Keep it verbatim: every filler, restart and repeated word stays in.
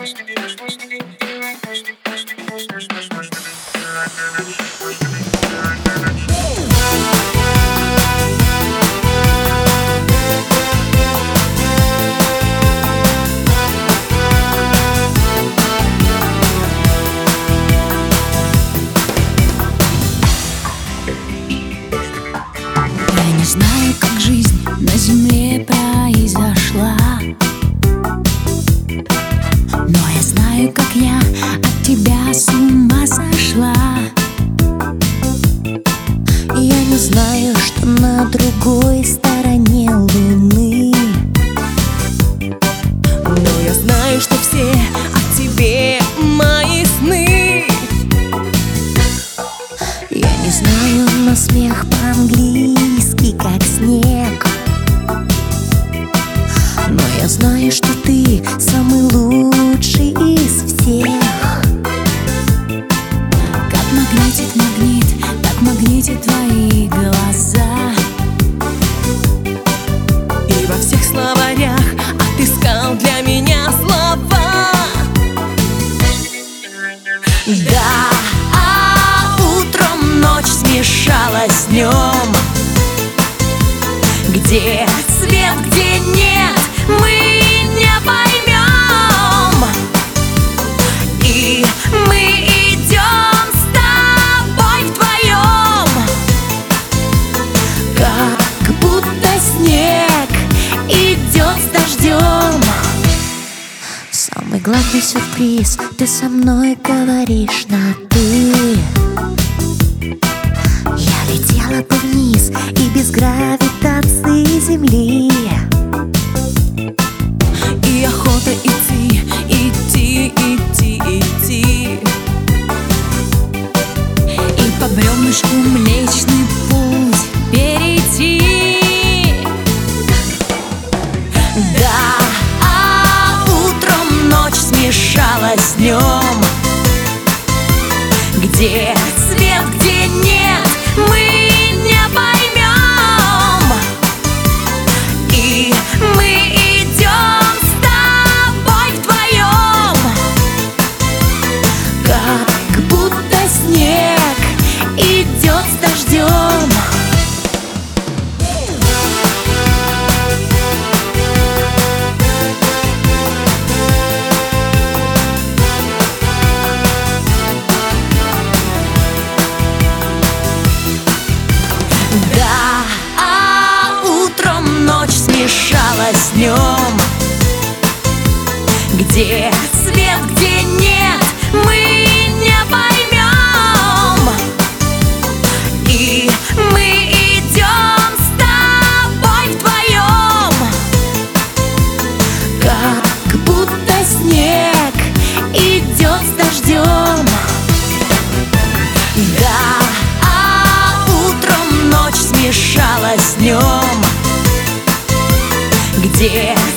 Я не знаю, как жизнь на земле произошла, но я знаю, как я от тебя с ума сошла. Я не знаю, что на другой стороне луны, но я знаю, что все о тебе мои сны. Я не знаю, но смех по-английски как снег. Но я знаю, что ты самый лучший из всех. Как магнитит магнит, так магнитит твои глаза. И во всех словарях отыскал для меня слова. Да, а утром ночь смешалась с днем. Где свет, где нет, мы не поймем. И мы идем с тобой вдвоем, как будто снег идет с дождем. Самый главный сюрприз, ты со мной говоришь на «ты». Я летела бы вниз и без гравитации земли. И охота идти, идти, идти, идти. И по бревнышку Млечный Путь перейти. Да, а утром ночь смешалась с днем. Где свет, где нет, мы не поймем. И мы идем с тобой вдвоем, как будто снег идет с дождем. Да, а утром ночь смешалась с днем. Где свет, где нет, мы не поймем. И мы идем с тобой вдвоем, как будто снег идет с дождем. Да, а утром ночь смешалась с днем. Где